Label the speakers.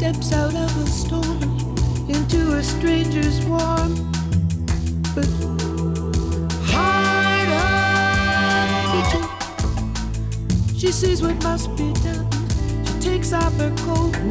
Speaker 1: steps out of a storm into a stranger's warm but heart of teacher. She sees what must be done. She takes off her coat.